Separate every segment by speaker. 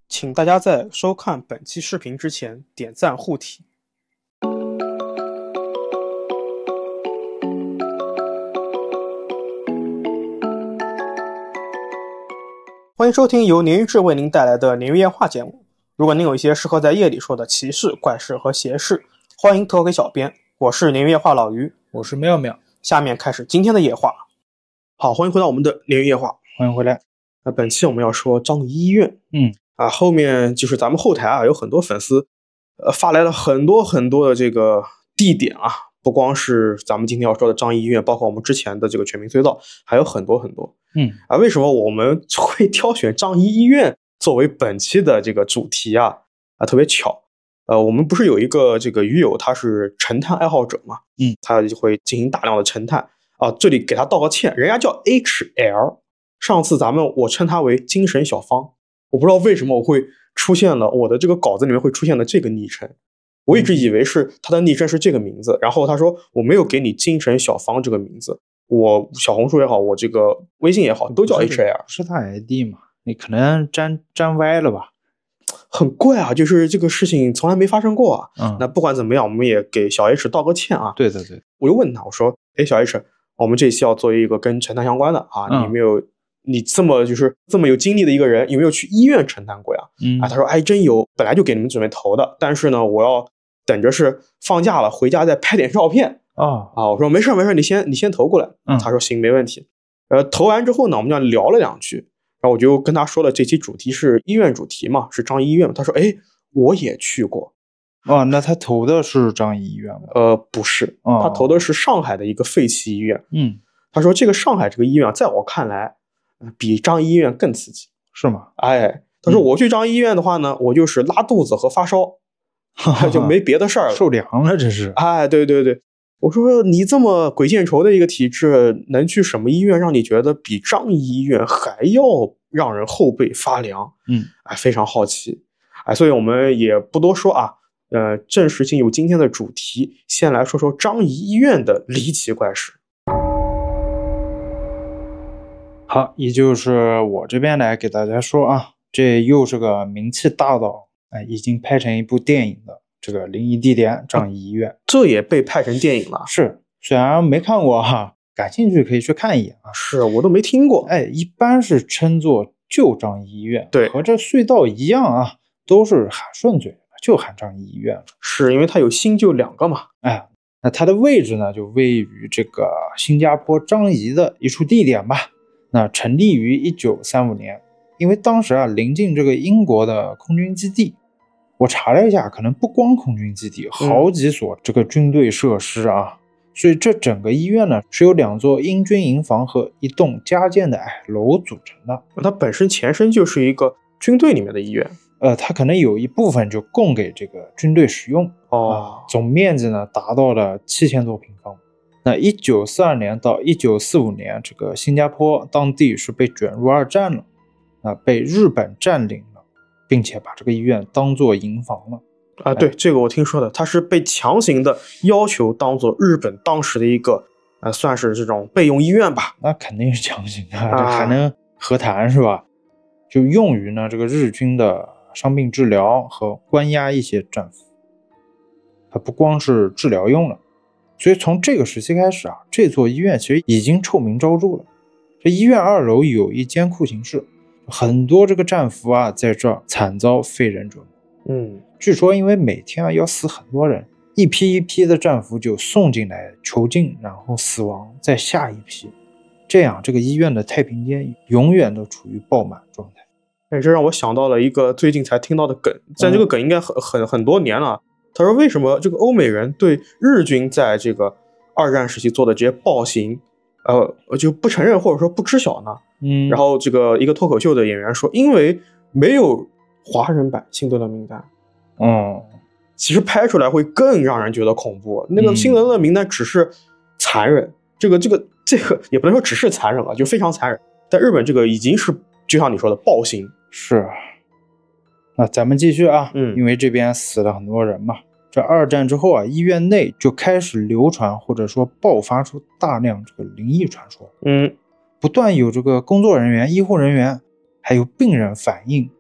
Speaker 1: 请大家在收看本期视频之前点赞护体。欢迎收听由鲶鱼志为您带来的鲶鱼夜话节目。如果您有一些适合在夜里说的奇事、怪事和邪事，欢迎投给小编。我是鲶鱼夜话老于，
Speaker 2: 我是妙妙。
Speaker 1: 下面开始今天的夜话。好，欢迎回到我们的鲶鱼夜话。
Speaker 2: 欢迎回来。
Speaker 1: 本期我们要说张仪医院。后面就是咱们后台有很多粉丝发来了很多的这个地点不光是咱们今天要说的张仪医院，包括我们之前的这个全民隧道，还有很多。为什么我们会挑选张仪医院作为本期的这个主题特别巧。我们不是有一个这个鱼友，他是沉探爱好者嘛，他就会进行大量的沉探这里给他道个歉，人家叫 HL， 上次我称他为精神小芳，我不知道为什么我会出现了我的这个稿子里面会出现了这个昵称，我一直以为是他的昵称是这个名字，然后他说我没有给你精神小芳这个名字，我小红书也好，我这个微信也好，都叫 HL，
Speaker 2: 是他 ID 嘛？你可能粘歪了吧？
Speaker 1: 很怪就是这个事情从来没发生过那不管怎么样，我们也给小 H 道个歉
Speaker 2: 对，
Speaker 1: 我就问他，我说小 H， 我们这期要做一个跟沉探相关的你这么有经历的一个人，有没有去医院沉探过呀？他说真有，本来就给你们准备投的，但是呢，我要等着是放假了回家再拍点照片我说没事，你先投过来。他说行，没问题。投完之后呢，我们就聊了两句，然后我就跟他说了，这期主题是医院主题嘛，是张仪医院。他说我也去过。
Speaker 2: 那他投的是张仪医院吗？
Speaker 1: 不是，他投的是上海的一个废弃医院。他说这个上海这个医院在我看来比张仪医院更刺激。
Speaker 2: 是吗？
Speaker 1: 他说我去张仪医院的话呢，我就是拉肚子和发烧就没别的事儿了。
Speaker 2: 受凉了这是。
Speaker 1: 对，我说你这么鬼见愁的一个体质，能去什么医院让你觉得比张仪医院还要让人后背发凉？非常好奇。所以我们也不多说正式进入今天的主题，先来说说张仪医院的离奇怪事。
Speaker 2: 好，也就是我这边来给大家说这又是个名气大到已经拍成一部电影的这个灵异地点张仪医院。
Speaker 1: 这也被拍成电影了？
Speaker 2: 是，虽然没看过感兴趣可以去看一眼
Speaker 1: 是，我都没听过。
Speaker 2: 一般是称作旧张仪医院，
Speaker 1: 对，
Speaker 2: 和这隧道一样都是喊顺嘴就喊张仪医院。
Speaker 1: 是因为它有新旧两个嘛。
Speaker 2: 那它的位置呢，就位于这个新加坡张仪的一处地点吧。那成立于1935年，因为当时临近这个英国的空军基地，我查了一下，可能不光空军基地，好几所这个军队设施所以这整个医院呢是由2座英军营房和一栋加建的矮楼组成的。
Speaker 1: 它本身前身就是一个军队里面的医院。
Speaker 2: 它可能有一部分就供给这个军队使用总面积呢达到了7000多平方。那1942年到1945年，这个新加坡当地是被卷入二战了，被日本占领了，并且把这个医院当作营房了。
Speaker 1: 对，这个我听说的，它是被强行的要求当做日本当时的一个算是这种备用医院吧。
Speaker 2: 那肯定是强行的，这还能和谈是吧？就用于呢这个日军的伤病治疗和关押一些战俘，它不光是治疗用了。所以从这个时期开始这座医院其实已经臭名昭著了。这医院2楼有一间酷刑室，很多这个战俘在这儿惨遭非人折磨。据说因为每天要死很多人，一批一批的战俘就送进来囚禁，然后死亡，再下一批，这样这个医院的太平间永远都处于爆满状态。
Speaker 1: 这让我想到了一个最近才听到的梗，但这个梗应该很多年了。他说为什么这个欧美人对日军在这个二战时期做的这些暴行就不承认或者说不知晓呢？然后这个一个脱口秀的演员说，因为没有华人版辛德勒名单。其实拍出来会更让人觉得恐怖。那个辛德勒名单只是残忍，这个也不能说只是残忍就非常残忍。但日本这个已经是就像你说的暴行。
Speaker 2: 是。那咱们继续因为这边死了很多人嘛。这二战之后医院内就开始流传或者说爆发出大量这个灵异传说。不断有这个工作人员、医护人员还有病人反映，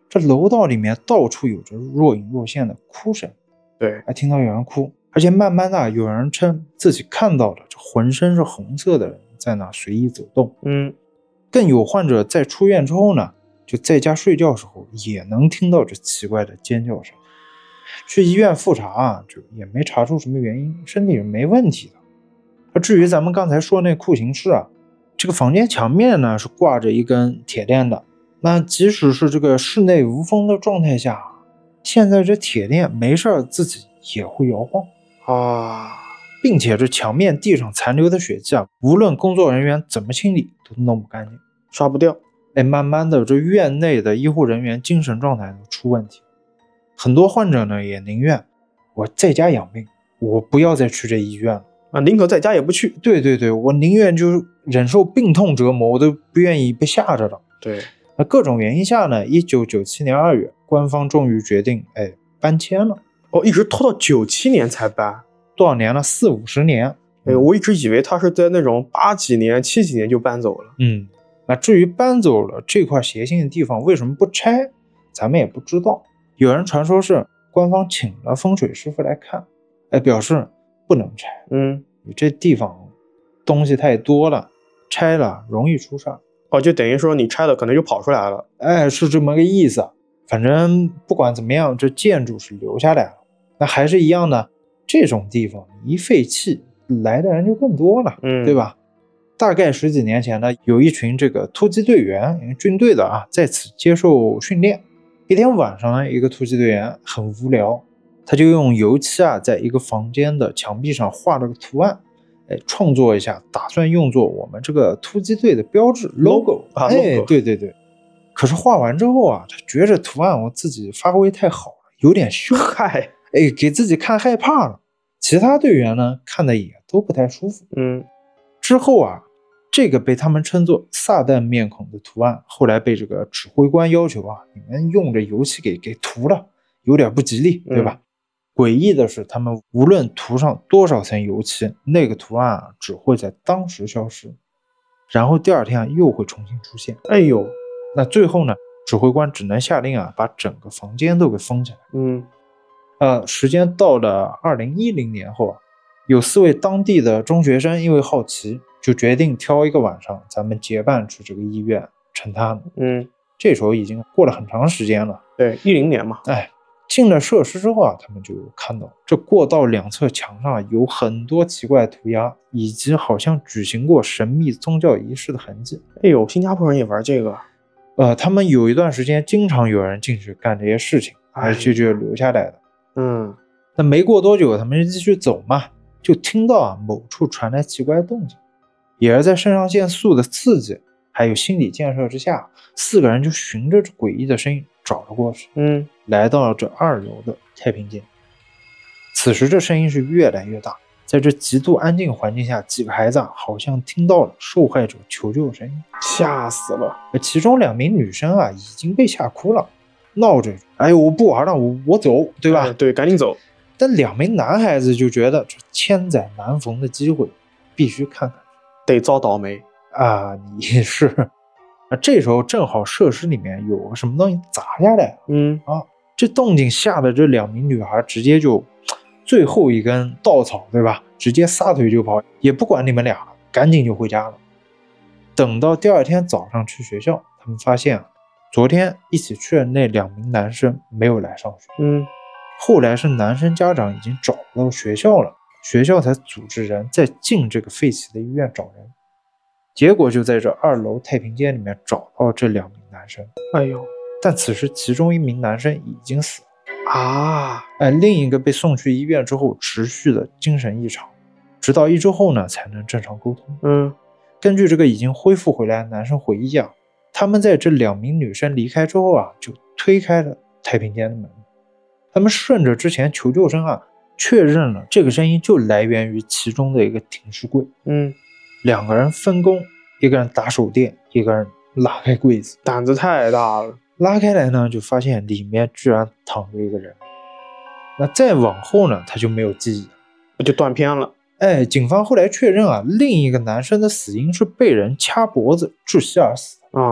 Speaker 2: 这楼道里面到处有着若隐若现的哭声，
Speaker 1: 对，
Speaker 2: 还听到有人哭，而且慢慢的有人称自己看到了这浑身是红色的人在那随意走动。更有患者在出院之后呢，就在家睡觉时候也能听到这奇怪的尖叫声。去医院复查啊，就也没查出什么原因，身体是没问题的。至于咱们刚才说那酷刑室啊，这个房间墙面呢是挂着一根铁链的，那即使是这个室内无风的状态下，现在这铁链没事自己也会摇晃
Speaker 1: 啊，
Speaker 2: 并且这墙面地上残留的血迹啊，无论工作人员怎么清理都弄不干净，
Speaker 1: 刷不掉。
Speaker 2: 慢慢的这院内的医护人员精神状态都出问题，很多患者呢也宁愿我在家养病，我不要再去这医院了
Speaker 1: 啊，宁可在家也不去。
Speaker 2: 对，我宁愿就忍受病痛折磨，我都不愿意被吓着了。
Speaker 1: 对，
Speaker 2: 那各种原因下呢，1997年2月，官方终于决定搬迁了。
Speaker 1: 一直拖到97年才搬，
Speaker 2: 多少年了？40-50年。
Speaker 1: 我一直以为他是在那种80几年、70几年就搬走了。
Speaker 2: 那至于搬走了这块邪性的地方为什么不拆，咱们也不知道。有人传说是官方请了风水师傅来看，表示不能拆。你这地方东西太多了，拆了容易出事儿。
Speaker 1: 就等于说你拆了可能就跑出来了。
Speaker 2: 是这么个意思。反正不管怎么样，这建筑是留下来了。那还是一样的，这种地方一废弃，来的人就更多了，对吧？大概10几年前呢，有一群这个突击队员，军队的啊，在此接受训练。一天晚上呢，一个突击队员很无聊，他就用油漆啊，在一个房间的墙壁上画了个图案，创作一下，打算用作我们这个突击队的标志 logo。对。可是画完之后啊，他觉着图案我自己发挥太好了，有点凶，给自己看害怕了。其他队员呢，看的也都不太舒服。之后啊，这个被他们称作撒旦面孔的图案，后来被这个指挥官要求啊，你们用着油漆给涂了，有点不吉利，对吧？诡异的是，他们无论涂上多少层油漆，那个图案啊，只会在当时消失，然后第二天啊，又会重新出现。那最后呢，指挥官只能下令啊，把整个房间都给封起来。时间到了2010年后啊，有4位当地的中学生因为好奇，就决定挑一个晚上，咱们结伴去这个医院承探。这时候已经过了很长时间了。
Speaker 1: 对，10年嘛。
Speaker 2: 进了设施之后啊，他们就看到这过道两侧墙上有很多奇怪涂鸦，以及好像举行过神秘宗教仪式的痕迹。
Speaker 1: 新加坡人也玩这个。
Speaker 2: 他们有一段时间经常有人进去干这些事情，而且就留下来的。那没过多久，他们就继续走嘛，就听到啊某处传来奇怪的动静，也是在肾上腺素的刺激还有心理建设之下，4个人就循着这诡异的声音找了过去。来到了这2楼的太平间。此时这声音是越来越大，在这极度安静环境下，几个孩子好像听到了受害者求救的声音，
Speaker 1: 吓死了。
Speaker 2: 其中2名女生啊已经被吓哭了，闹着我不玩了，我走，对吧？
Speaker 1: 对，赶紧走。
Speaker 2: 但2名男孩子就觉得这千载难逢的机会，必须看看，
Speaker 1: 得遭倒霉
Speaker 2: 啊！你是。这时候正好设施里面有个什么东西砸下来了。这动静吓得这2名女孩直接就最后一根稻草，对吧？直接撒腿就跑，也不管你们俩了，赶紧就回家了。等到第二天早上去学校，他们发现啊，昨天一起去的那2名男生没有来上学。后来是男生家长已经找不到学校了，学校才组织人再进这个废弃的医院找人。结果就在这2楼太平间里面找到这2名男生。但此时其中1名男生已经死了另一个被送去医院之后持续的精神异常，直到1周后呢才能正常沟通。根据这个已经恢复回来的男生回忆啊，他们在这2名女生离开之后啊，就推开了太平间的门。他们顺着之前求救声啊，确认了这个声音就来源于其中的一个停尸柜。2个人分工，一个人打手电，一个人拉开柜子。
Speaker 1: 胆子太大了。
Speaker 2: 拉开来呢，就发现里面居然躺着一个人。那再往后呢，他就没有记忆了，
Speaker 1: 就断片了。
Speaker 2: 警方后来确认啊，另一个男生的死因是被人掐脖子窒息而死。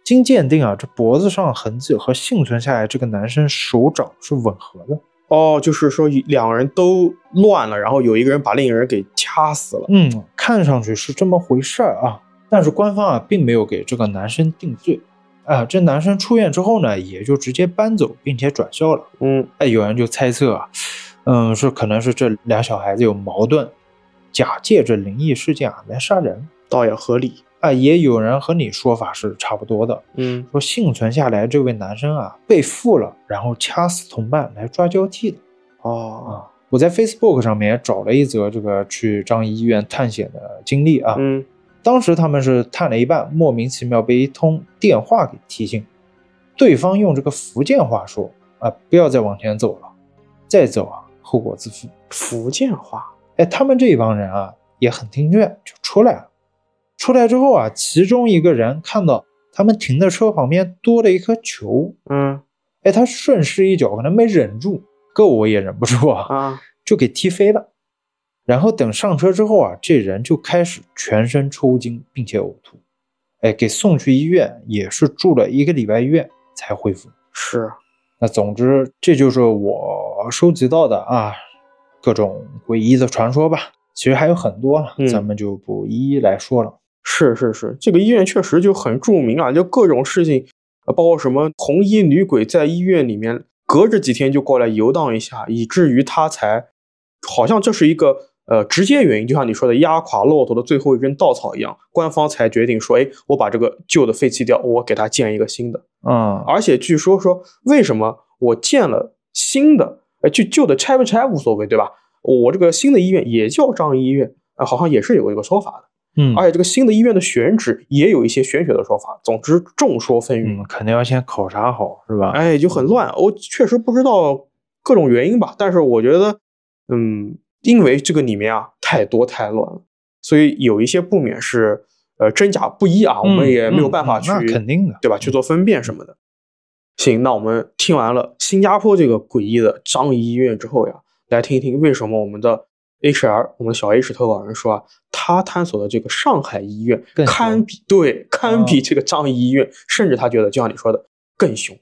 Speaker 2: 经鉴定啊，这脖子上痕迹和幸存下来这个男生手掌是吻合的。
Speaker 1: 哦，就是说两个人都乱了，然后有一个人把另一个人给掐死了。
Speaker 2: 看上去是这么回事啊。但是官方啊并没有给这个男生定罪啊。这男生出院之后呢，也就直接搬走，并且转校了。有人就猜测啊，可能是这俩小孩子有矛盾，假借着灵异事件啊来杀人，
Speaker 1: 倒也合理
Speaker 2: 啊。也有人和你说法是差不多的，说幸存下来这位男生啊被缚了，然后掐死同伴来抓交替的。我在 Facebook 上面也找了一则这个去张掖医院探险的经历啊。当时他们是探了一半，莫名其妙被一通电话给提醒，对方用这个福建话说啊，不要再往前走了，再走啊后果自负。
Speaker 1: 福建话，
Speaker 2: 他们这一帮人啊也很听劝，就出来了。出来之后啊，其中一个人看到他们停的车旁边多了一颗球，他顺势一脚可能没忍住，我也忍不住啊，就给踢飞了。然后等上车之后啊，这人就开始全身抽筋，并且呕吐，给送去医院，也是住了1个礼拜医院才恢复。
Speaker 1: 是，
Speaker 2: 那总之这就是我收集到的啊各种诡异的传说吧。其实还有很多了，咱们就不一一来说了。
Speaker 1: 是，这个医院确实就很著名啊，就各种事情，包括什么红衣女鬼在医院里面隔着几天就过来游荡一下，以至于他才好像这是一个直接原因，就像你说的压垮骆驼的最后一根稻草一样，官方才决定说，我把这个旧的废弃掉，我给它建一个新的。而且据说为什么我建了新的，旧的拆不拆无所谓，对吧？我这个新的医院也叫张掖医院，好像也是有一个说法的。而且这个新的医院的选址也有一些玄学的说法。总之众说纷纭，
Speaker 2: 肯定要先考察好，是吧？
Speaker 1: 就很乱。我确实不知道各种原因吧，但是我觉得，因为这个里面啊太多太乱了，所以有一些不免是真假不一啊，我们也没有办法去，
Speaker 2: 那肯定的，
Speaker 1: 对吧？去做分辨什么的。行，那我们听完了新加坡这个诡异的张掖医院之后呀，来听一听为什么我们的 HR， 我们小 H 投稿人说啊，他探索的这个上海医院堪比这个张掖医院，甚至他觉得就像你说的更凶。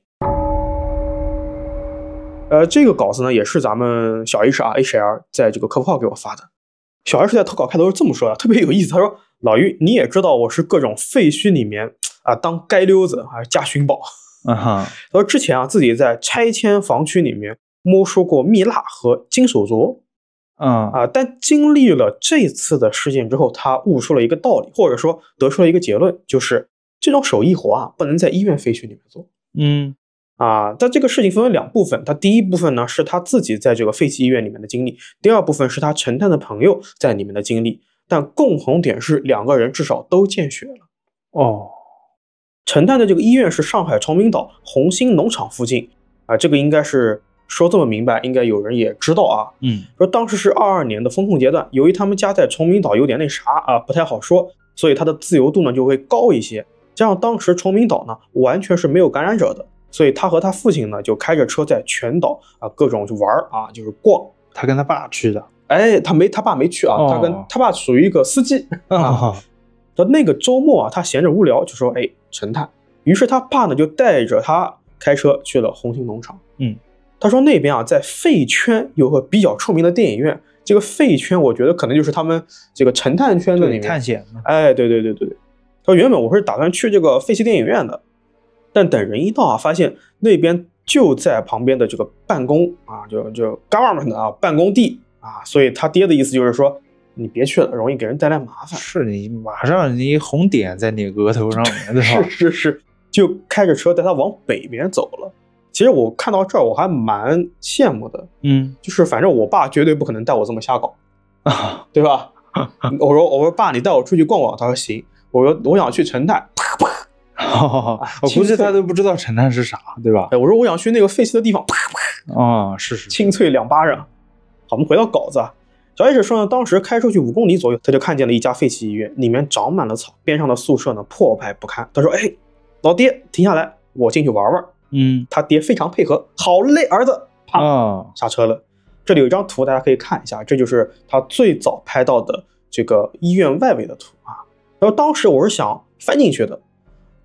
Speaker 1: 这个稿子呢也是咱们小 HR 在这个客服号给我发的。小 H 在投稿开头是这么说的，特别有意思。他说：“老于，你也知道我是各种废墟里面当街溜子加寻宝。他说之前自己在拆迁房区里面摸出过蜜蜡和金手镯。但经历了这次的事件之后，他悟出了一个道理，或者说得出了一个结论，就是这种手艺活不能在医院废墟里面做。但这个事情分为2部分。他第一部分呢是他自己在这个废弃医院里面的经历，第二部分是他陈探的朋友在里面的经历，但共同点是2个人至少都见血了。陈探的这个医院是上海崇明岛红星农场附近这个应该是说这么明白，应该有人也知道啊。说当时是22年的风控阶段，由于他们家在崇明岛有点那啥不太好说，所以他的自由度呢就会高一些。加上当时崇明岛呢完全是没有感染者的，所以他和他父亲呢就开着车在全岛各种去玩就是逛。
Speaker 2: 他跟他爸去的。
Speaker 1: 他爸没去他跟他爸属于一个司机那个周末他闲着无聊就说陈探，于是他爸呢就带着他开车去了红星农场。他说那边在废圈有个比较出名的电影院，这个废圈我觉得可能就是他们这个陈探圈子里面
Speaker 2: 探险。
Speaker 1: 对。他说原本我是打算去这个废弃电影院的，但等人一到发现那边就在旁边的这个办公就 government 的办公地所以他爹的意思就是说你别去了，容易给人带来麻烦。
Speaker 2: 是你马上你红点在你额头上面，对吧？
Speaker 1: 是，就开着车带他往北边走了。其实我看到这儿我还蛮羡慕的，就是反正我爸绝对不可能带我这么瞎搞对吧？我说爸，你带我出去逛逛，他说行。我说我想去陈探，
Speaker 2: 我估计他都不知道陈探是啥，对吧？
Speaker 1: 我说我想去那个废弃的地方，
Speaker 2: 是
Speaker 1: 清脆2巴掌。好，我们回到稿子小 H 说呢，当时开出去5公里左右，他就看见了一家废弃医院，里面长满了草，边上的宿舍呢破败不堪。他说老爹停下来，我进去玩玩。他爹非常配合，好嘞儿子，下车了。这里有一张图大家可以看一下，这就是他最早拍到的这个医院外围的图然后当时我是想翻进去的，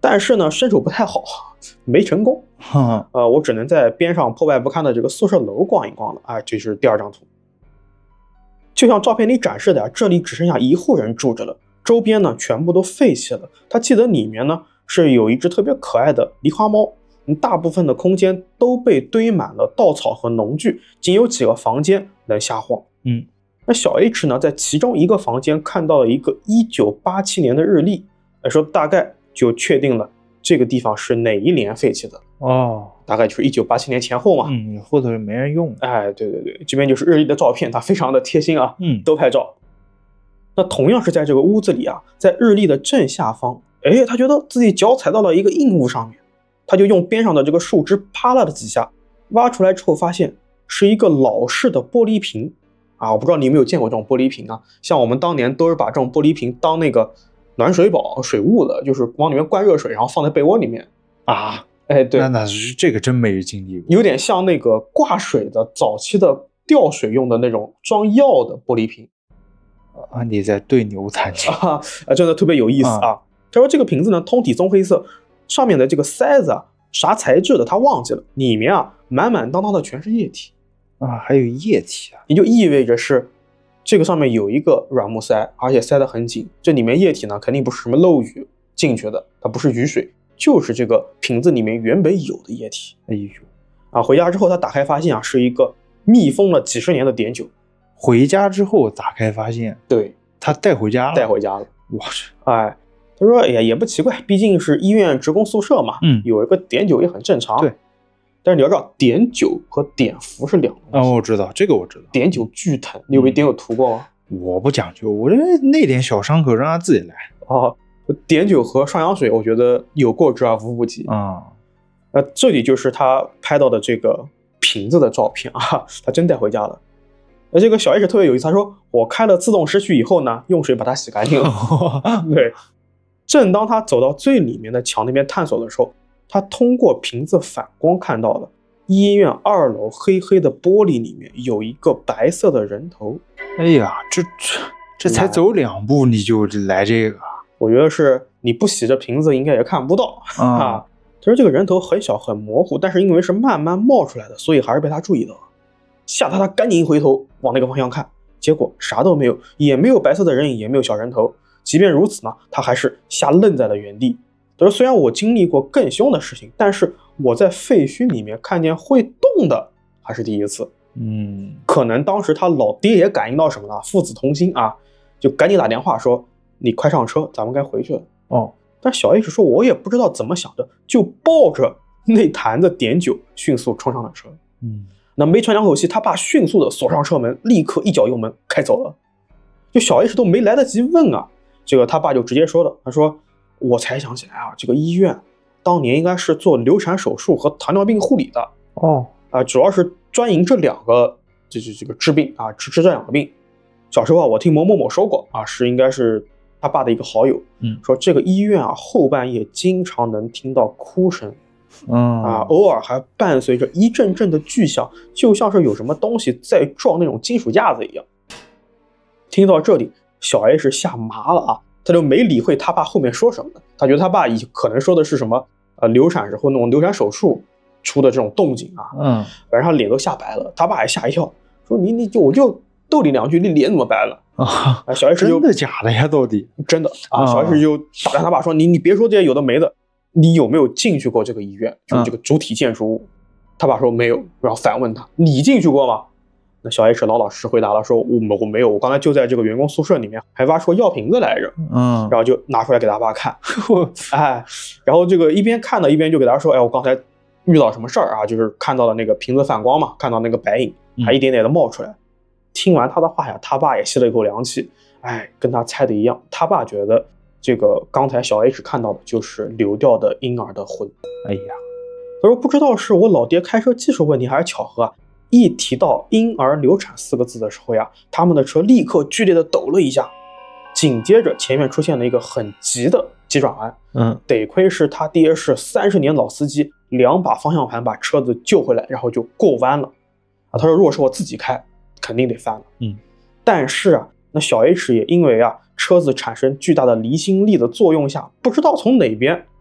Speaker 1: 但是呢身手不太好，没成功。我只能在边上破败不堪的这个宿舍楼逛一逛了啊。这是第2张图，就像照片里展示的这里只剩下1户人住着了，周边呢全部都废弃了。他记得里面呢是有一只特别可爱的狸花猫，大部分的空间都被堆满了稻草和农具，仅有几个房间能瞎晃。那小 H 呢在其中一个房间看到了一个1987年的日历，说大概就确定了这个地方是哪一年废弃的。大概就是1987年前后嘛。
Speaker 2: 后头没人用。
Speaker 1: 对对对，这边就是日历的照片，它非常的贴心啊。都拍照。那同样是在这个屋子里啊，在日历的正下方，他觉得自己脚踩到了一个硬物上面，他就用边上的这个树枝啪啦了几下，挖出来之后发现是一个老式的玻璃瓶啊。我不知道你有没有见过这种玻璃瓶啊？像我们当年都是把这种玻璃瓶当那个暖水宝、水雾的，就是往里面灌热水，然后放在被窝里面
Speaker 2: 啊。
Speaker 1: 对，
Speaker 2: 那这个真没经历过，
Speaker 1: 有点像那个挂水的早期的吊水用的那种装药的玻璃瓶
Speaker 2: 啊。你在对牛弹琴
Speaker 1: 真的特别有意思啊。他说这个瓶子呢通体棕黑色，上面的这个塞子啊啥材质的他忘记了，里面啊满满当当的全是液体
Speaker 2: 啊，还有液体啊，
Speaker 1: 也就意味着是这个上面有一个软木塞，而且塞得很紧，这里面液体呢肯定不是什么漏雨进去的，它不是雨水，就是这个瓶子里面原本有的液体。回家之后他打开发现啊是一个密封了几十年的碘酒。
Speaker 2: 回家之后打开发现，
Speaker 1: 对，
Speaker 2: 他带回家了。
Speaker 1: 哇塞！他说也不奇怪，毕竟是医院职工宿舍嘛，有一个碘酒也很正常。
Speaker 2: 对，
Speaker 1: 但是你要知道碘酒和碘伏是两东西。
Speaker 2: 我知道这个，我知道。
Speaker 1: 碘酒巨疼，你有没有碘酒涂过吗？
Speaker 2: 我不讲究，我这那点小伤口让他自己来。
Speaker 1: 碘酒和双氧水我觉得有过之而无不及这里就是他拍到的这个瓶子的照片啊，他真带回家了。这个小 H 特别有意思，他说我开了自动湿序以后呢，用水把它洗干净了。对，正当他走到最里面的墙那边探索的时候，他通过瓶子反光看到了医院2楼黑黑的玻璃里面有一个白色的人头。
Speaker 2: 哎呀，这才走2步你就来这个，
Speaker 1: 我觉得是你不洗这瓶子应该也看不到啊。他说这个人头很小很模糊，但是因为是慢慢冒出来的，所以还是被他注意到了。吓他赶紧一回头往那个方向看，结果啥都没有，也没有白色的人影，也没有小人头。即便如此呢，他还是吓愣在了原地。他说虽然我经历过更凶的事情，但是我在废墟里面看见会动的还是第一次。可能当时他老爹也感应到什么了，父子同心啊，就赶紧打电话说你快上车，咱们该回去了。但小 H 说我也不知道怎么想的，就抱着那坛子碘酒迅速冲上了车。那没喘2口气，他爸迅速的锁上车门，立刻一脚油门开走了。就小 H 都没来得及问啊，这个他爸就直接说了，他说我才想起来啊，这个医院当年应该是做流产手术和糖尿病护理的。主要是专营这2个这个治病啊，治这2个病。小时候啊，我听某某某说过啊，应该是他爸的一个好友，说这个医院啊后半夜经常能听到哭声。偶尔还伴随着一阵阵的巨响，就像是有什么东西在撞那种金属架子一样。听到这里，小 H 吓麻了啊，他就没理会他爸后面说什么的，他觉得他爸可能说的是什么流产时候那种流产手术出的这种动静啊。反正他脸都吓白了，他爸也吓一跳，说我就逗你2句，你脸怎么白了小 H
Speaker 2: 真的假的呀？到底
Speaker 1: 真的小 H 就打断他爸说你别说这些有的没的，你有没有进去过这个医院，就是这个主体建筑物？他爸说没有，然后反问他你进去过吗？那小 H 老老实实回答了，说我没有，我刚才就在这个员工宿舍里面还挖出药瓶子来着。然后就拿出来给他爸看。然后这个一边看呢一边就给他说，我刚才遇到什么事儿啊，就是看到了那个瓶子反光嘛，看到那个白影还一点点的冒出来。听完他的话呀，他爸也吸了一口凉气，跟他猜的一样，他爸觉得这个刚才小 H 看到的就是流掉的婴儿的魂。他说不知道是我老爹开车技术问题还是巧合啊，一提到婴儿流产4个字的时候呀，他们的车立刻剧烈的抖了一下，紧接着前面出现了一个很急的急转弯。得亏是他爹是30年老司机，2把方向盘把车子救回来，然后就过弯了。他说如果是我自己开肯定得翻了。但是啊，那小 H 也因为啊车子产生巨大的离心力的作用下，不知道从哪边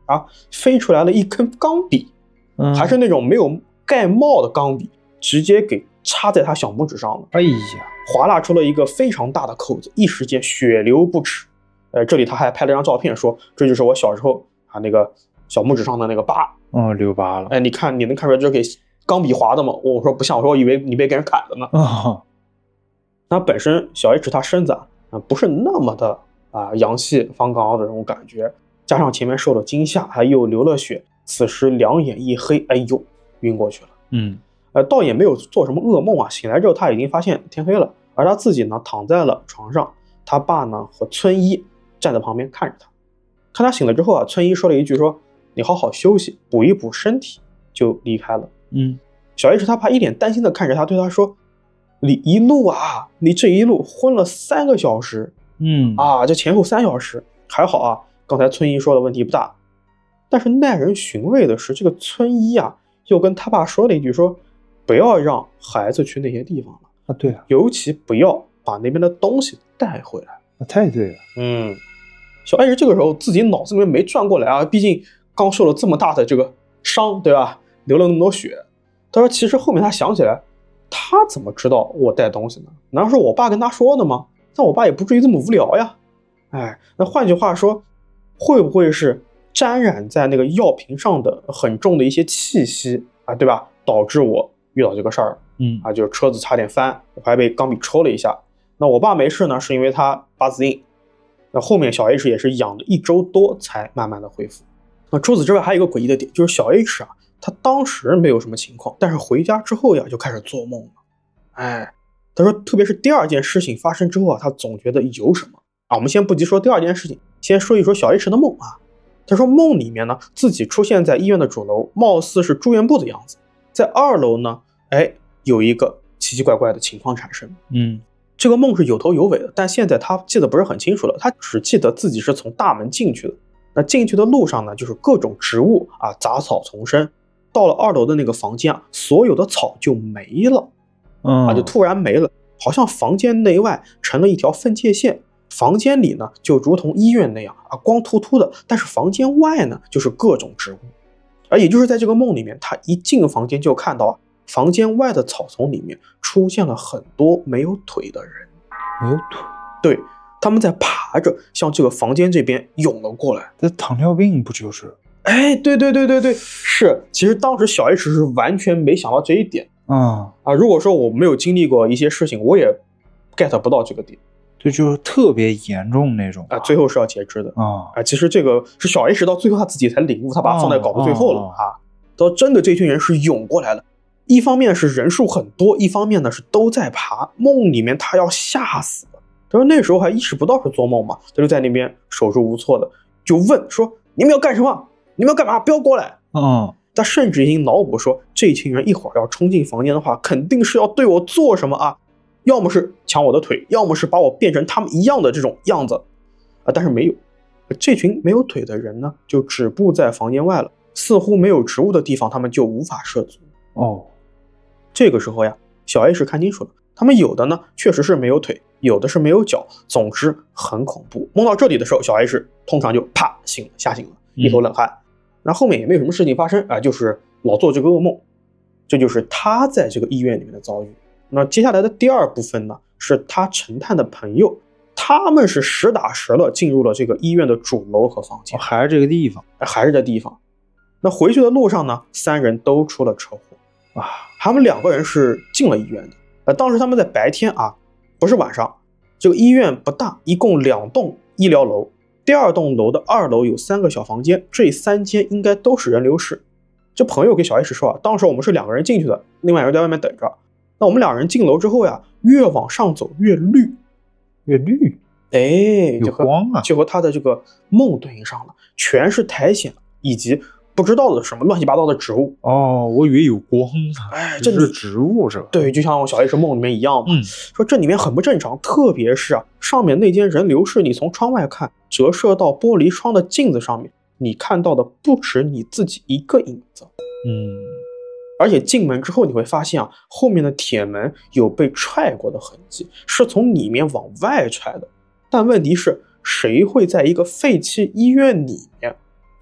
Speaker 1: 啊，飞出来了一根钢笔，还是那种没有盖帽的钢笔，直接给插在他小拇指上了。
Speaker 2: 哎呀，
Speaker 1: 划拉出了一个非常大的口子，一时间血流不止。这里他还拍了张照片，说这就是我小时候啊那个小拇指上的那个疤。
Speaker 2: 留疤了。
Speaker 1: 你看，你能看出来这是给钢笔划的吗？我说不像，我说我以为你被给人砍了呢。那本身小 H 他身子不是那么的阳气方刚的这种感觉，加上前面受了惊吓，还又流了血，此时两眼一黑，哎呦，晕过去了。倒也没有做什么噩梦啊，醒来之后他已经发现天黑了，而他自己呢躺在了床上，他爸呢和村医站在旁边看着他。看他醒了之后啊，村医说了一句说你好好休息，补一补身体，就离开了。小 H 他爸一脸担心的看着他，对他说你这一路昏了3个小时，这前后3小时，还好啊，刚才村医说的问题不大。但是耐人寻味的是，这个村医又跟他爸说了一句说不要让孩子去那些地方了
Speaker 2: 对啊，
Speaker 1: 尤其不要把那边的东西带回来。
Speaker 2: 太对了。
Speaker 1: 小 H 这个时候自己脑子里面没转过来毕竟刚受了这么大的这个伤，对吧？流了那么多血。他说其实后面他想起来，他怎么知道我带东西呢？难道是我爸跟他说的吗？但我爸也不至于这么无聊呀。那换句话说，会不会是沾染在那个药瓶上的很重的一些气息对吧？导致我遇到这个事儿。就是车子差点翻，我还被钢笔抽了一下。那我爸没事呢，是因为他八字硬。那后面小 H 也是养了1周多才慢慢的恢复。那除此之外还有一个诡异的点，就是小 H 他当时没有什么情况，但是回家之后就开始做梦了。他说特别是第2件事情发生之后他总觉得有什么我们先不急说第2件事情，先说一说小 H 的梦他说梦里面呢，自己出现在医院的主楼，貌似是住院部的样子，在2楼呢有一个奇奇怪怪的情况产生。这个梦是有头有尾的，但现在他记得不是很清楚了，他只记得自己是从大门进去的。那进去的路上呢，就是各种植物杂草丛生。到了2楼的那个房间所有的草就没了，就突然没了，好像房间内外成了一条分界线。房间里呢就如同医院那样光秃秃的，但是房间外呢就是各种植物。而也就是在这个梦里面，他一进房间就看到房间外的草丛里面出现了很多没有腿的人。
Speaker 2: 没有腿？
Speaker 1: 对，他们在爬着向这个房间这边涌了过来。
Speaker 2: 这糖尿病不就是？
Speaker 1: 对，是。其实当时小 H 是完全没想到这一点。如果说我没有经历过一些事情，我也 get 不到这个点。
Speaker 2: 对，就是特别严重那种
Speaker 1: 最后是要截肢的其实这个是小 H 到最后他自己才领悟，他把它放在稿子最后了到真的这群人是涌过来了，一方面是人数很多，一方面呢是都在爬。梦里面他要吓死了，他说那时候还意识不到是做梦嘛，他就在那边手足无措的就问说你们要干什么？你们要干嘛？不要过来！他甚至已经脑补说，这群人一会儿要冲进房间的话，肯定是要对我做什么要么是抢我的腿，要么是把我变成他们一样的这种样子但是没有。这群没有腿的人呢，就止步在房间外了，似乎没有植物的地方，他们就无法涉足。这个时候小 H 看清楚了，他们有的呢确实是没有腿，有的是没有脚，总之很恐怖。梦到这里的时候，小 H 通常就啪醒了，吓醒了，一头冷汗。那后面也没有什么事情发生就是老做这个噩梦。这就是他在这个医院里面的遭遇。那接下来的第2部分呢，是他神探的朋友，他们是实打实了进入了这个医院的主楼和房间。
Speaker 2: 还是这个地方？
Speaker 1: 还是这地方。那回去的路上呢，3人都出了车祸他们2个人是进了医院的。当时他们在白天不是晚上。这个医院不大，一共2栋医疗楼。第2栋楼的2楼有3个小房间，这3间应该都是人流室。这朋友给小 H 说当时我们是2个人进去的，另外一个人在外面等着。那我们2人进楼之后越往上走越绿。
Speaker 2: 越绿？有光
Speaker 1: 就和他的这个梦对应上了，全是苔藓以及不知道的什么乱七八糟的植物。
Speaker 2: 我以为有光呢。这是植物是吧？
Speaker 1: 对，就像小 H 梦里面一样嘛。说这里面很不正常，特别是上面那间人流室，你从窗外看，折射到玻璃窗的镜子上面，你看到的不止你自己一个影子。而且进门之后你会发现后面的铁门有被踹过的痕迹，是从里面往外踹的。但问题是，谁会在一个废弃医院里面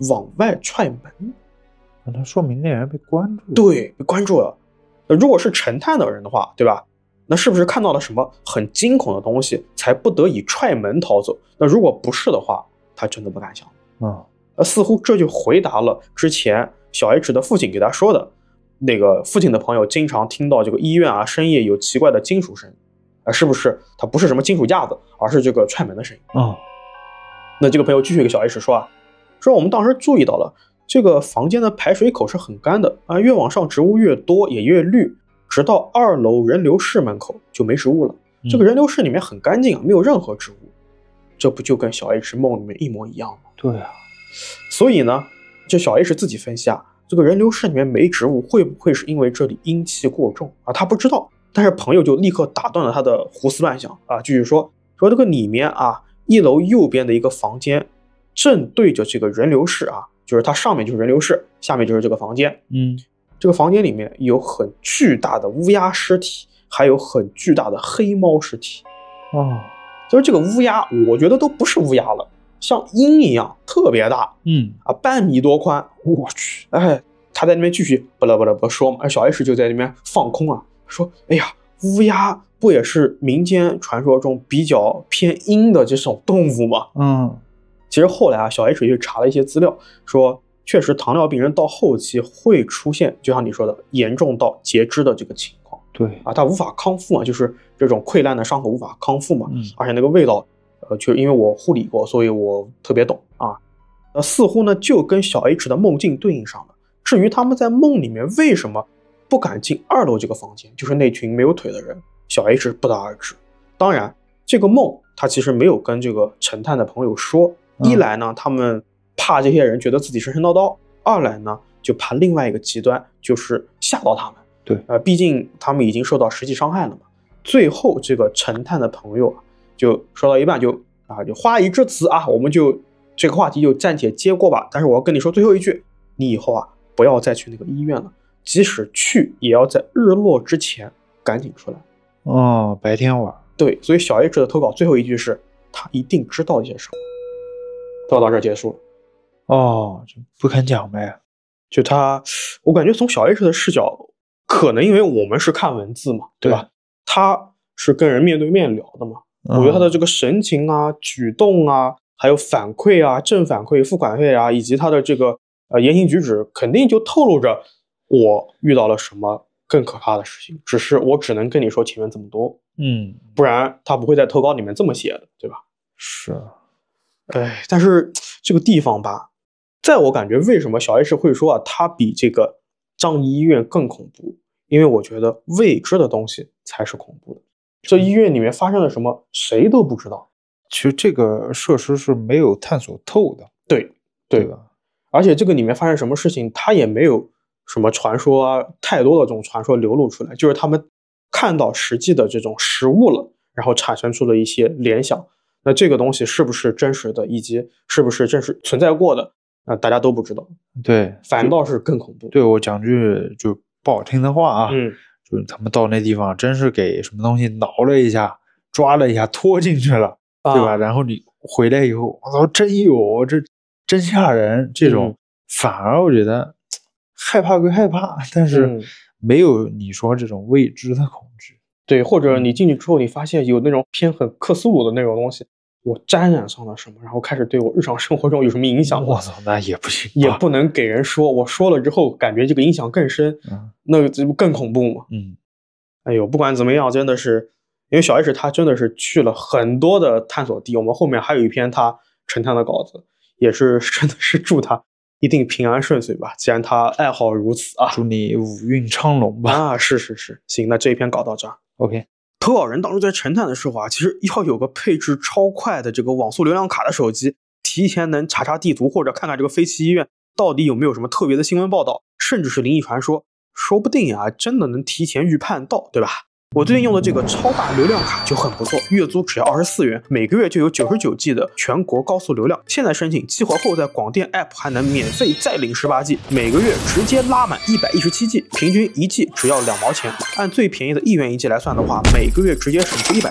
Speaker 1: 往外踹门。
Speaker 2: 那说明那人被关注了。
Speaker 1: 对，被关注了。如果是陈探的人的话，对吧？那是不是看到了什么很惊恐的东西，才不得已踹门逃走？那如果不是的话，他真的不敢想。似乎这就回答了之前小 H 的父亲给他说的，那个父亲的朋友经常听到这个医院啊深夜有奇怪的金属声，是不是？它不是什么金属架子，而是这个踹门的声音。那这个朋友继续给小 H 说说我们当时注意到了这个房间的排水口是很干的越往上植物越多也越绿，直到2楼人流室门口就没植物了。这个人流室里面很干净没有任何植物，这不就跟小 H 梦里面一模一样吗？
Speaker 2: 对啊。
Speaker 1: 所以呢，这小 H 自己分析这个人流室里面没植物，会不会是因为这里阴气过重他不知道。但是朋友就立刻打断了他的胡思乱想继续说这个里面1楼右边的一个房间正对着这个人流室就是它上面就是人流室，下面就是这个房间。这个房间里面有很巨大的乌鸦尸体，还有很巨大的黑猫尸体。就是这个乌鸦，我觉得都不是乌鸦了，像鹰一样特别大，半米多宽。我去，他在那边继续不说嘛，小 H 就在那边放空说，哎呀，乌鸦不也是民间传说中比较偏阴的这种动物吗？其实后来小 H 就查了一些资料，说确实糖尿病人到后期会出现，就像你说的，严重到截肢的这个情况。
Speaker 2: 对
Speaker 1: 他无法康复嘛，就是这种溃烂的伤口无法康复嘛。而且那个味道，就因为我护理过，所以我特别懂似乎呢就跟小 H 的梦境对应上了。至于他们在梦里面为什么不敢进2楼这个房间，就是那群没有腿的人，小 H 不得而知。当然，这个梦他其实没有跟这个陈探的朋友说。一来呢，他们怕这些人觉得自己神神叨叨；二来呢，就怕另外一个极端，就是吓到他们。
Speaker 2: 对，
Speaker 1: 毕竟他们已经受到实际伤害了嘛。最后，这个陈探的朋友就说到一半就话已至此我们就这个话题就暂且接过吧。但是我要跟你说最后一句，你以后不要再去那个医院了，即使去，也要在日落之前赶紧出来。
Speaker 2: 白天玩。
Speaker 1: 对，所以小 H 的投稿最后一句是，他一定知道一些什么。到这结束
Speaker 2: 了。就不肯讲呗。
Speaker 1: 就我感觉从小 H 的视角，可能因为我们是看文字嘛，对吧？他是跟人面对面聊的嘛。我觉得他的这个神情举动还有反馈正反馈、负反馈以及他的这个言行举止，肯定就透露着我遇到了什么更可怕的事情。只是我只能跟你说前面这么多，不然他不会在投稿里面这么写的，对吧？
Speaker 2: 是。
Speaker 1: 但是这个地方吧，在我感觉为什么小 H 会说它比这个张仪医院更恐怖，因为我觉得未知的东西才是恐怖的。这医院里面发生了什么谁都不知道，
Speaker 2: 其实这个设施是没有探索透的。
Speaker 1: 对吧？而且这个里面发生什么事情，它也没有什么传说太多的这种传说流露出来，就是他们看到实际的这种实物了，然后产生出了一些联想。那这个东西是不是真实的，以及是不是真实存在过的，大家都不知道。
Speaker 2: 对，
Speaker 1: 反倒是更恐怖。
Speaker 2: 对，我讲句就不好听的话就是他们到那地方真是给什么东西挠了一下、抓了一下、拖进去了，对吧？然后你回来以后，我操，真有，这真吓人。这种反而我觉得害怕归害怕，但是没有你说这种未知的恐惧。
Speaker 1: 对，或者你进去之后，你发现有那种偏很克苏鲁的那种东西，我沾染上了什么，然后开始对我日常生活中有什么影响。
Speaker 2: 我操，那也不行，
Speaker 1: 也不能给人说，我说了之后感觉这个影响更深，那这不更恐怖吗？哎呦，不管怎么样，真的是因为小 H 他真的是去了很多的探索地，我们后面还有一篇他陈探的稿子，也是真的是祝他一定平安顺遂吧，既然他爱好如此
Speaker 2: 祝你五运昌隆吧。
Speaker 1: 是，行，那这一篇稿到这儿。
Speaker 2: OK，
Speaker 1: 投稿人当初在陈探的时候其实要有个配置超快的这个网速流量卡的手机，提前能查查地图，或者看看这个废弃医院到底有没有什么特别的新闻报道，甚至是灵异传说，说不定真的能提前预判到，对吧？我最近用的这个超大流量卡就很不错，月租只要24元，每个月就有99G 的全国高速流量。现在申请激活后，在广电 App 还能免费再领18G，每个月直接拉满117G，平均1G只要2毛钱。按最便宜的1元1G来算的话，每个月直接省出100多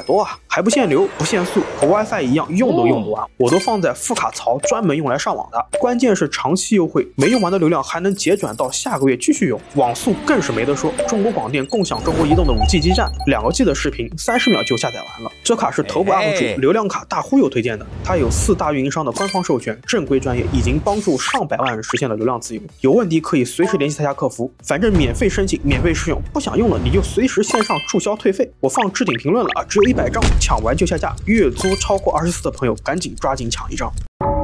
Speaker 1: 还不限流不限速，和 WiFi 一样用都用不完，我都放在副卡槽专门用来上网的。关键是长期优惠，没用完的流量还能结转到下个月继续用，网速更是没得说。中国广电共享中国移动的5G 基站，2个 G 的视频30秒就下载完了。这卡是头部 UP 主流量卡大忽悠推荐的，它有4大运营商的官方授权，正规专业，已经帮助上百万人实现了流量自由。有问题可以随时联系他家客服，反正免费申请，免费试用，不想用了你就随时线上注销退费。我放置顶评论了啊，只有100张，抢完就下架，月租超过24的朋友赶紧抓紧抢一张。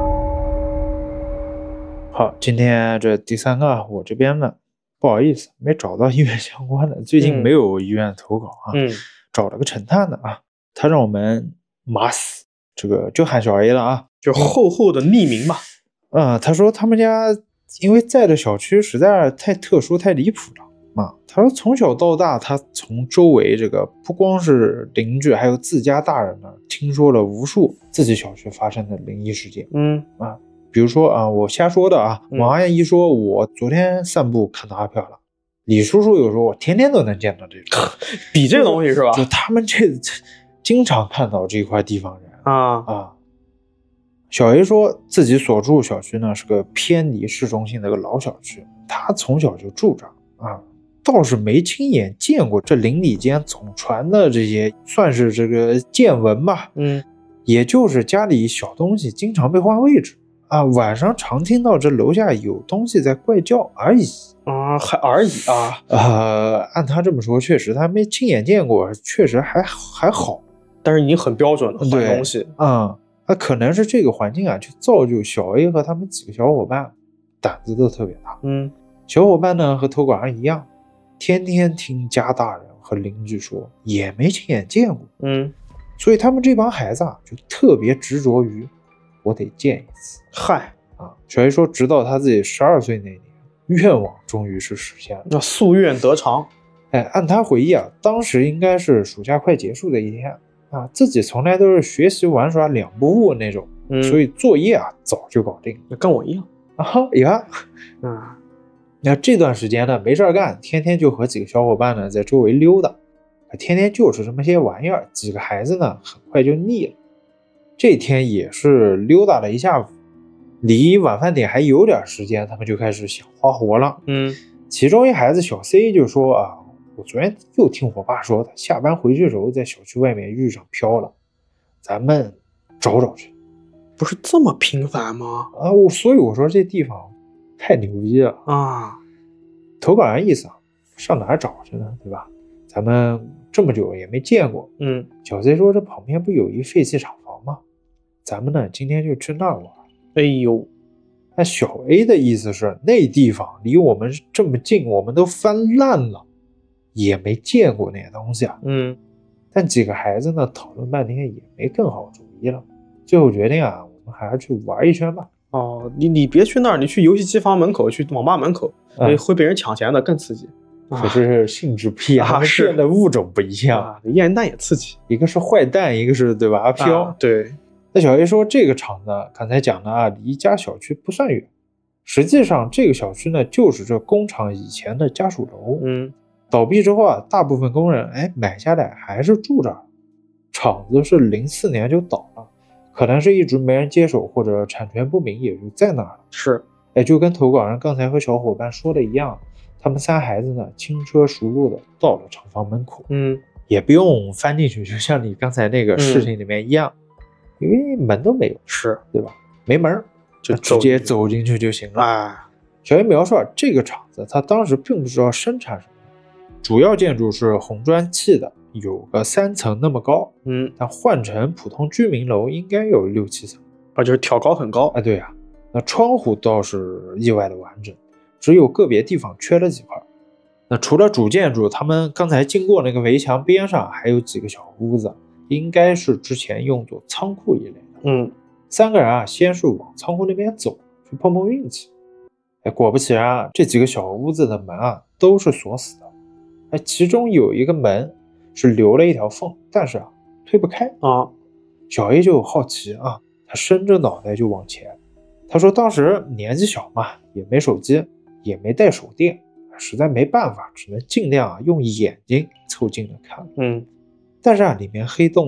Speaker 2: 好，今天这第3个我这边呢，不好意思没找到医院相关的，最近没有医院投稿啊，找了个陈探的啊，他让我们码死，这个就喊小 A 了啊，
Speaker 1: 就厚厚的匿名吧。
Speaker 2: 他说他们家因为在的小区实在太特殊太离谱了啊，他说从小到大他从周围这个不光是邻居还有自家大人呢，听说了无数自己小区发生的灵异事件。比如说啊，我瞎说的啊，王阿姨说我昨天散步看到阿飘了，李叔叔有时候我天天都能见到这个
Speaker 1: 比这个东西是吧？
Speaker 2: 就他们这经常看到这块地方人啊。小 A 说自己所住小区呢是个偏离市中心的个老小区，他从小就住着啊，倒是没亲眼见过这邻里间总传的这些算是这个见闻吧。也就是家里小东西经常被换位置啊，晚上常听到这楼下有东西在怪叫而已
Speaker 1: 啊，还而已啊。
Speaker 2: 按他这么说，确实他没亲眼见过，确实还好，
Speaker 1: 但是已经很标准了，换东西
Speaker 2: 可能是这个环境啊，就造就小 A 和他们几个小伙伴胆子都特别大。小伙伴呢和投稿人一样，天天听家大人和邻居说，也没亲眼见过。所以他们这帮孩子啊，就特别执着于我得见一次。小 A 说，直到他自己12岁那年，愿望终于是实现了。
Speaker 1: 那夙愿得偿。
Speaker 2: 按他回忆啊，当时应该是暑假快结束的一天啊，自己从来都是学习玩耍2不误那种，所以作业啊早就搞定了。
Speaker 1: 跟我一样
Speaker 2: 那这段时间呢没事干，天天就和几个小伙伴呢在周围溜达，天天就是这么些玩意儿，几个孩子呢很快就腻了。这天也是溜达了一下午，离晚饭点还有点时间，他们就开始想花活了。其中一孩子小 C 就说啊，我昨天又听我爸说，他下班回去的时候在小区外面遇上飘了，咱们找找去。
Speaker 1: 不是这么频繁吗？
Speaker 2: 所以我说这地方太牛逼了
Speaker 1: 啊！
Speaker 2: 投稿人意思啊，上哪儿找去呢？对吧？咱们这么久也没见过。小 C 说这旁边不有一废弃厂房吗？咱们呢今天就去那儿玩。
Speaker 1: 哎呦，
Speaker 2: 那小 A 的意思是那地方离我们这么近，我们都翻烂了，也没见过那些东西啊。但几个孩子呢讨论半天也没更好主意了，最后决定啊，我们还是去玩一圈吧。
Speaker 1: 你别去那儿，你去游戏机房门口，去网吧门口，会被人抢钱的，更刺激。
Speaker 2: 可是性质不一样，是的物种不一样。
Speaker 1: 验弹也刺激，
Speaker 2: 一个是坏蛋，一个是对吧？阿飘。
Speaker 1: 对。
Speaker 2: 那小 A 说这个厂子刚才讲的啊，离家小区不算远。实际上这个小区呢，就是这工厂以前的家属楼。倒闭之后啊，大部分工人买下来还是住这儿。厂子是04年就倒了，可能是一直没人接手，或者产权不明，也就在那儿了。
Speaker 1: 是，
Speaker 2: 就跟投稿人刚才和小伙伴说的一样，他们3孩子呢轻车熟路的到了厂房门口。也不用翻进去，就像你刚才那个事情里面一样，因为门都没有，
Speaker 1: 是
Speaker 2: 对吧？没门，就直接走进去就行了。小 A 描述这个厂子他当时并不知道生产什么，主要建筑是红砖砌的，有个3层那么高。但换成普通居民楼应该有6、7层
Speaker 1: 就是挑高很高。
Speaker 2: 对啊，那窗户倒是意外的完整，只有个别地方缺了几块。那除了主建筑，他们刚才经过那个围墙边上还有几个小屋子，应该是之前用作仓库一类的。3个人啊，先是往仓库那边走，去碰碰运气。果不其然啊，这几个小屋子的门啊都是锁死的。其中有一个门是留了一条缝，但是推不开。小 A 就好奇啊，他伸着脑袋就往前。他说当时年纪小嘛，也没手机，也没带手电，实在没办法，只能尽量用眼睛凑近了看。但是里面黑洞洞的，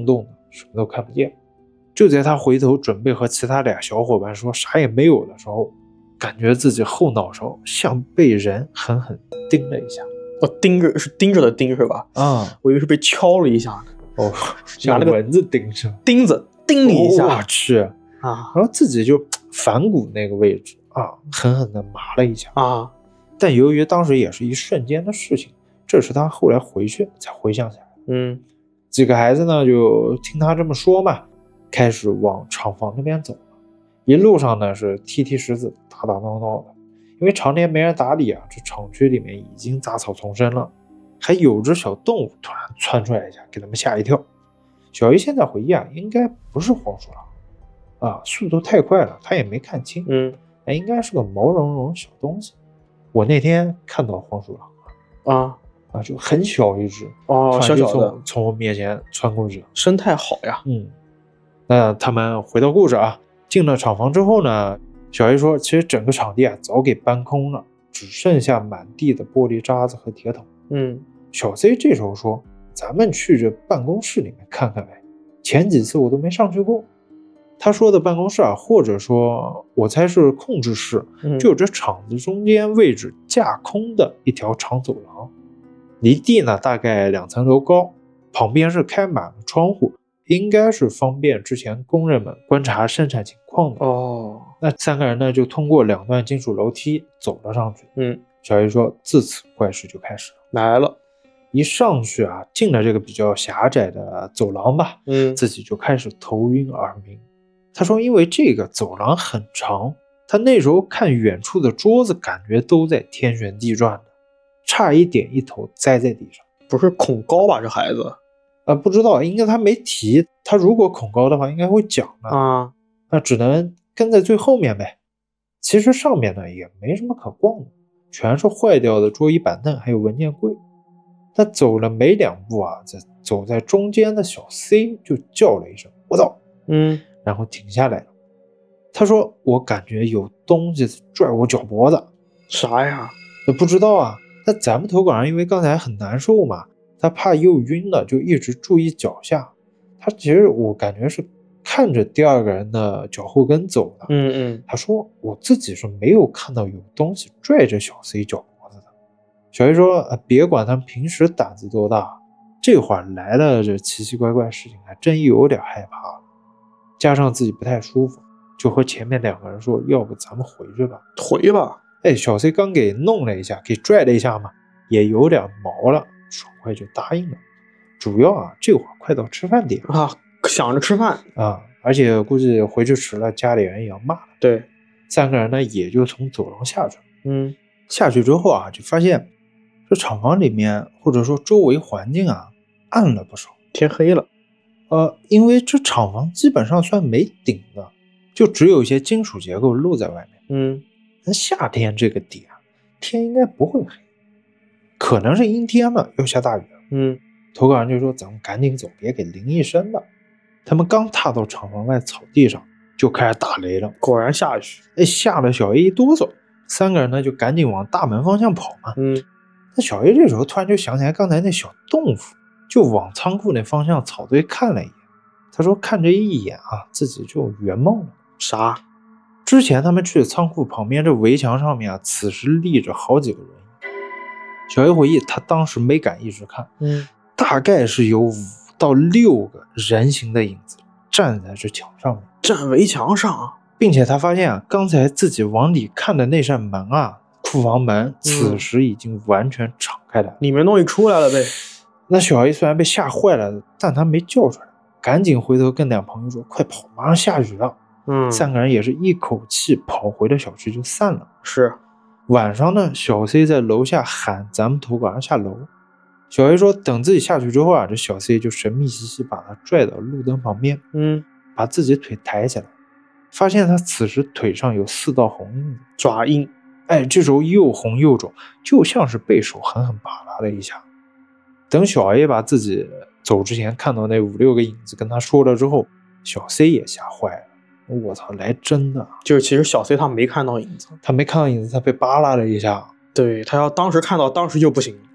Speaker 2: 什么都看不见。就在他回头准备和其他俩小伙伴说啥也没有的时候，感觉自己后脑勺像被人狠狠盯了一下。
Speaker 1: 盯着是盯着的盯是吧？我以为是被敲了一下。
Speaker 2: 拿那个蚊子盯着，
Speaker 1: 钉子叮你一下。
Speaker 2: 我去然后自己就反骨那个位置狠狠的麻了一下但由于当时也是一瞬间的事情，这是他后来回去才回想起来。几个孩子呢就听他这么说嘛，开始往厂房那边走了。一路上呢是踢踢石子，打打闹闹的，因为常年没人打理这厂区里面已经杂草丛生了，还有只小动物突然窜出来一下，给他们吓一跳。小 A 现在回忆应该不是黄鼠狼速度太快了，他也没看清。应该是个毛茸茸小东西。我那天看到黄鼠狼就很小一只
Speaker 1: 小小的
Speaker 2: 从我面前穿过去了，
Speaker 1: 生态好呀。
Speaker 2: 那他们回到故事进了厂房之后呢，小 A 说其实整个场地早给搬空了，只剩下满地的玻璃渣子和铁桶。小 C 这时候说咱们去这办公室里面看看呗，前几次我都没上去过。他说的办公室或者说我猜是控制室，就有这厂子中间位置架空的一条长走廊，离地呢大概2层楼高，旁边是开满了窗户，应该是方便之前工人们观察生产情况的。那3个人呢就通过2段金属楼梯走了上去。小 A 说自此怪事就开始
Speaker 1: 来了。
Speaker 2: 一上去进了这个比较狭窄的走廊吧，自己就开始头晕耳鸣。他说因为这个走廊很长，他那时候看远处的桌子感觉都在天旋地转的，差一点一头栽在地上。
Speaker 1: 不是恐高吧这孩子？
Speaker 2: 不知道，应该他没提，他如果恐高的话应该会讲的那只能跟在最后面呗。其实上面呢也没什么可逛的，全是坏掉的桌椅板凳还有文件柜。他走了没2步走在中间的小 C 就叫了一声我操，然后停下来了。他说我感觉有东西拽我脚脖子。
Speaker 1: 啥呀？
Speaker 2: 不知道那咱们投稿上因为刚才很难受嘛，他怕又晕了，就一直注意脚下。他其实我感觉是看着第2个人的脚后跟走的。他说我自己是没有看到有东西拽着小 C 脚脖子的。小 A 说别管他们平时胆子多大，这会儿来了这奇奇怪怪事情还真有点害怕了，加上自己不太舒服，就和前面2个人说要不咱们回去吧。
Speaker 1: 回吧。
Speaker 2: 小 C 刚给弄了一下，给拽了一下嘛，也有点毛了，爽快就答应了。主要这会儿快到吃饭点
Speaker 1: 想着吃饭
Speaker 2: 而且估计回去迟了家里人也要骂了。
Speaker 1: 对
Speaker 2: ，3个人呢也就从走廊下去了。下去之后就发现这厂房里面或者说周围环境暗了不少，
Speaker 1: 天黑了。
Speaker 2: 因为这厂房基本上算没顶的，就只有一些金属结构露在外面。那夏天这个点天应该不会黑，可能是阴天了，要下大雨了。投稿人就说咱们赶紧走，别给淋一身的。他们刚踏到厂房外草地上就开始打雷了，
Speaker 1: 果然下雨。
Speaker 2: 吓了小 A 一哆嗦。3个人呢就赶紧往大门方向跑嘛。那小 A 这时候突然就想起来刚才那小动物，就往仓库那方向草堆看了一眼。他说看这一眼自己就圆梦了。
Speaker 1: 啥？
Speaker 2: 之前他们去仓库旁边这围墙上面此时立着好几个人。小 A 回忆他当时没敢一直看，大概是有5到6个人形的影子站在这墙上面，
Speaker 1: 站围墙上。
Speaker 2: 并且他发现刚才自己往里看的那扇门库房门此时已经完全敞开了，
Speaker 1: 里面东西出来了呗。
Speaker 2: 那小 A 虽然被吓坏了，但他没叫出来，赶紧回头跟2朋友说快跑，马上下雨了。3个人也是一口气跑回了小区就散了。
Speaker 1: 是
Speaker 2: 晚上呢，小 C 在楼下喊咱们投稿人下楼。小 A 说等自己下去之后这小 C 就神秘兮兮把他拽到路灯旁边，把自己腿抬起来，发现他此时腿上有4道红印子，
Speaker 1: 爪印。
Speaker 2: 这时候又红又肿，就像是被手狠狠扒拉了一下。等小 A 把自己走之前看到那5、6个影子跟他说了之后，小 C 也吓坏了。我操，来真的！
Speaker 1: 就是其实小 C 他没看到影子，
Speaker 2: 他没看到影子，他被扒拉了一下。
Speaker 1: 对，他要当时看到，当时就不行。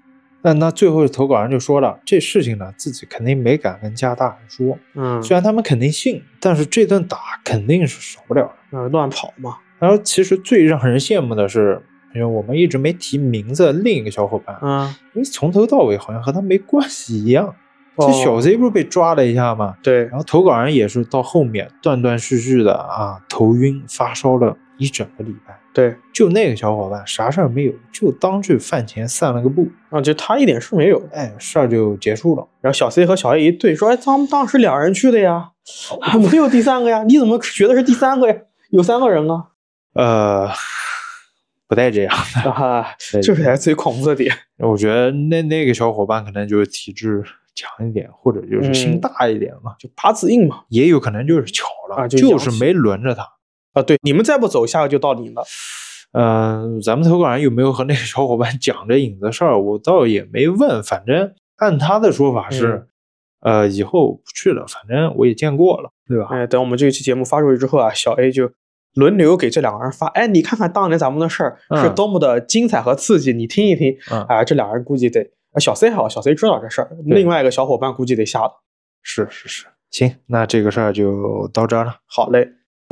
Speaker 2: 那最后投稿人就说了，这事情呢自己肯定没敢跟家大人说，虽然他们肯定信，但是这顿打肯定是少不了的，
Speaker 1: 乱跑嘛。
Speaker 2: 然后其实最让人羡慕的是，因为我们一直没提名字的另一个小伙伴，因为从头到尾好像和他没关系一样。这小 Z 不是被抓了一下吗？
Speaker 1: 对，
Speaker 2: 然后投稿人也是到后面断断续续的头晕发烧了一整个礼拜。
Speaker 1: 对，
Speaker 2: 就那个小伙伴啥事儿没有，就当去饭前散了个步
Speaker 1: 就他一点事没有，
Speaker 2: 事儿就结束了。
Speaker 1: 然后小 C 和小 A 一对说，咱们当时2人去的呀，没有第3个呀，你怎么觉得是第3个呀？有3个人啊。
Speaker 2: 不带这样
Speaker 1: 的这才是最恐怖的点。
Speaker 2: 我觉得那个小伙伴可能就是体质强一点，或者就是心大一点嘛，
Speaker 1: 就八字硬嘛，
Speaker 2: 也有可能就是巧了，就是没轮着他
Speaker 1: 对，你们再不走，下个就到你了。
Speaker 2: 咱们投稿人有没有和那个小伙伴讲这影子事儿，我倒也没问，反正按他的说法是，以后不去了，反正我也见过了，对吧？
Speaker 1: 等我们这一期节目发出去之后小 A 就轮流给这2个人发，你看看当年咱们的事儿是多么的精彩和刺激，你听一听。这2人估计得，小 C 好，小 C 知道这事儿，另外一个小伙伴估计得吓的。
Speaker 2: 是，行，那这个事儿就到这儿了。
Speaker 1: 好嘞。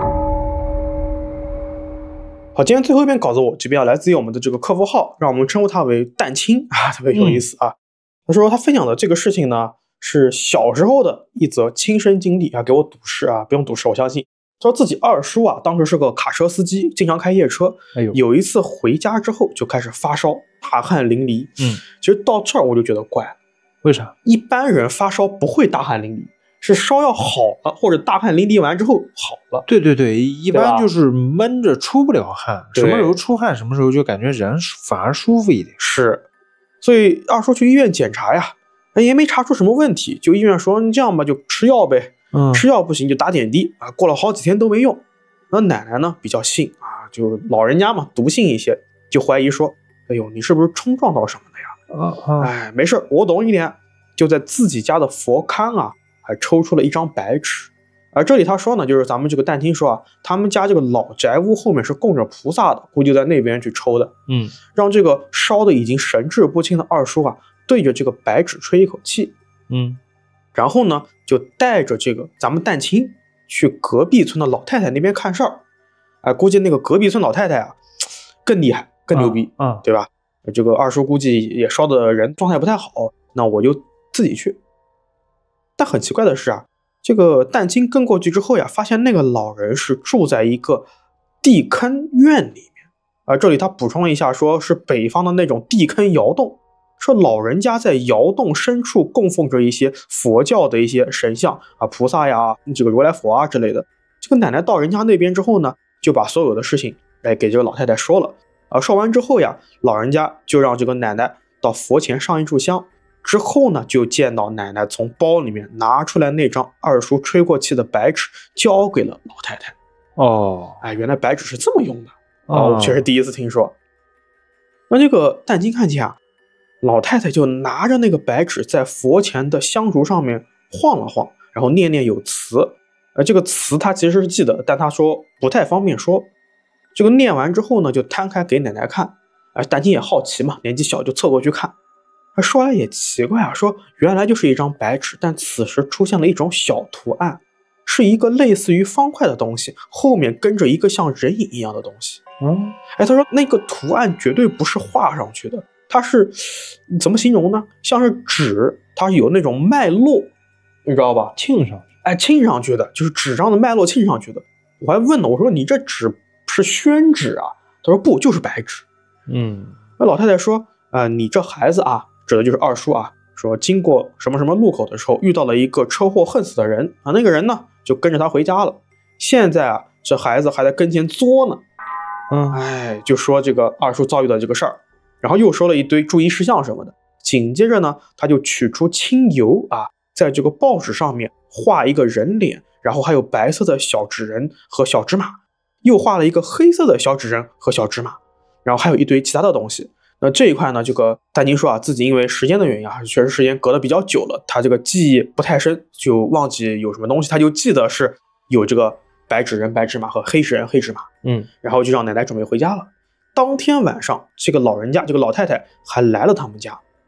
Speaker 1: 好，今天最后一篇稿子我这边来自于我们的这个客服号，让我们称呼他为蛋青特别有意思他说他分享的这个事情呢是小时候的一则亲身经历给我赌誓不用赌誓，我相信。他说自己二叔当时是个卡车司机，经常开夜车。有一次回家之后就开始发烧，大汗淋漓。其实到这儿我就觉得怪了，
Speaker 2: 为啥？
Speaker 1: 一般人发烧不会大汗淋漓，是烧要好了，或者大汗淋漓完之后好了。
Speaker 2: 对，一般就是闷着出不了汗，什么时候出汗什么时候就感觉人反而舒服一点。
Speaker 1: 是，所以二叔去医院检查呀，也没查出什么问题，就医院说你这样吧，就吃药呗。吃药不行就打点滴过了好几天都没用。那奶奶呢比较信就老人家嘛，笃信一些，就怀疑说，哎呦，你是不是冲撞到什么的呀？没事，我懂一点，就在自己家的佛龛还抽出了一张白纸。这里他说呢，就是咱们这个蛋听说他们家这个老宅屋后面是供着菩萨的，估计在那边去抽的。让这个烧的已经神志不清的二叔对着这个白纸吹一口气。然后呢就带着这个咱们蛋青去隔壁村的老太太那边看事儿。估计那个隔壁村老太太更厉害更牛逼对吧？这个二叔估计也烧的人状态不太好，那我就自己去。但很奇怪的是这个蛋青跟过去之后发现那个老人是住在一个地坑院里面。这里他补充一下，说是北方的那种地坑窑洞，说老人家在窑洞深处供奉着一些佛教的一些神像菩萨呀，这个如来佛之类的。这个奶奶到人家那边之后呢，就把所有的事情来给这个老太太说了。说完之后老人家就让这个奶奶到佛前上一炷香，之后呢就见到奶奶从包里面拿出来那张二叔吹过气的白纸，交给了老太太。原来白纸是这么用的我确实第一次听说。那这个蛋青看见老太太就拿着那个白纸在佛前的香烛上面晃了晃，然后念念有词。这个词他其实是记得，但他说不太方便说。这个念完之后呢，就摊开给奶奶看。蛋青也好奇嘛，年纪小就凑过去看。说来也奇怪说原来就是一张白纸，但此时出现了一种小图案，是一个类似于方块的东西，后面跟着一个像人影一样的东西。他说那个图案绝对不是画上去的，它是怎么形容呢？像是纸，它有那种脉络，你知道吧？
Speaker 2: 沁上去。
Speaker 1: 沁上去的，就是纸张的脉络沁上去的。我还问了，我说你这纸是宣纸他说不，就是白纸。那老太太说你这孩子指的就是二叔说经过什么什么路口的时候遇到了一个车祸恨死的人那个人呢就跟着他回家了，现在这孩子还在跟前作呢。就说这个二叔遭遇的这个事儿，然后又说了一堆注意事项什么的。紧接着呢他就取出清油在这个报纸上面画一个人脸，然后还有白色的小纸人和小芝麻，又画了一个黑色的小纸人和小芝麻，然后还有一堆其他的东西。那这一块呢，这个蛋青说自己因为时间的原因确实时间隔得比较久了，他这个记忆不太深，就忘记有什么东西，他就记得是有这个白纸人白芝麻和黑纸人黑芝麻。然后就让奶奶准备回家了。当天晚上这个老人家这个老太太还来了他们家，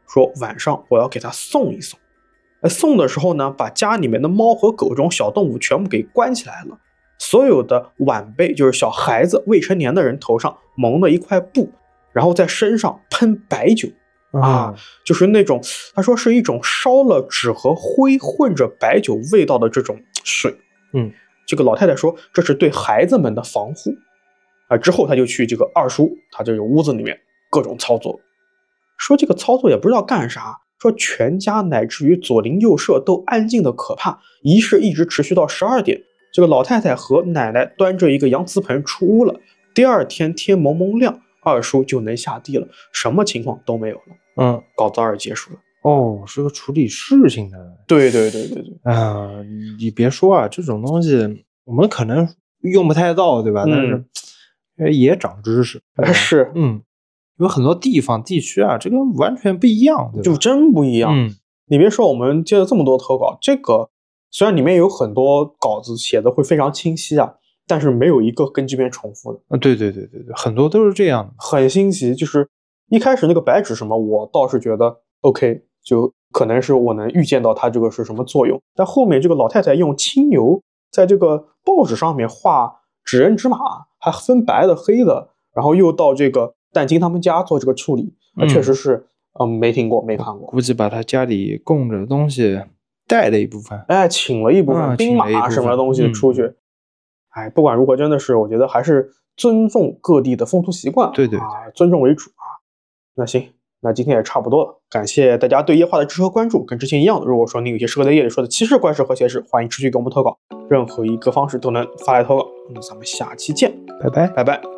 Speaker 1: 说晚上我要给他送一送。送的时候呢，把家里面的猫和狗这种小动物全部给关起来了，所有的晚辈就是小孩子未成年的人头上蒙了一块布，然后在身上喷白酒就是那种他说是一种烧了纸和灰混着白酒味道的这种水。这个老太太说这是对孩子们的防护之后他就去这个二叔他这个屋子里面各种操作，说这个操作也不知道干啥，说全家乃至于左邻右舍都安静的可怕，仪式一直持续到12点。这个老太太和奶奶端着一个洋瓷盆出屋了，第二天天蒙蒙亮，二叔就能下地了，什么情况都没有了。搞早点结束了。
Speaker 2: 是个处理事情的。
Speaker 1: 对
Speaker 2: 你别说啊，这种东西我们可能用不太到，对吧？但是也长知识。
Speaker 1: 是，
Speaker 2: 有很多地方地区啊，这个完全不一样，对吧？
Speaker 1: 就真不一样。你别说，我们接了这么多投稿，这个虽然里面有很多稿子写的会非常清晰但是没有一个跟这边重复的。
Speaker 2: 对，很多都是这样的，
Speaker 1: 很新奇。就是一开始那个白纸什么，我倒是觉得 OK， 就可能是我能预见到它这个是什么作用。但后面这个老太太用青牛在这个报纸上面画纸人纸马，还分白的黑的，然后又到这个但金他们家做这个处理，确实是没听过没看过。
Speaker 2: 估计把他家里供着的东西带了一部分，
Speaker 1: 请了一部分兵马什么东西出去。不管如何，真的是我觉得还是尊重各地的风俗习惯，
Speaker 2: 对
Speaker 1: 尊重为主那行，那今天也差不多了，感谢大家对夜话的支持和关注。跟之前一样的，如果说你有些适合在夜里说的奇事怪事和邪事，欢迎持续给我们投稿，任何一个方式都能发来投稿。那咱们下期见，
Speaker 2: 拜拜。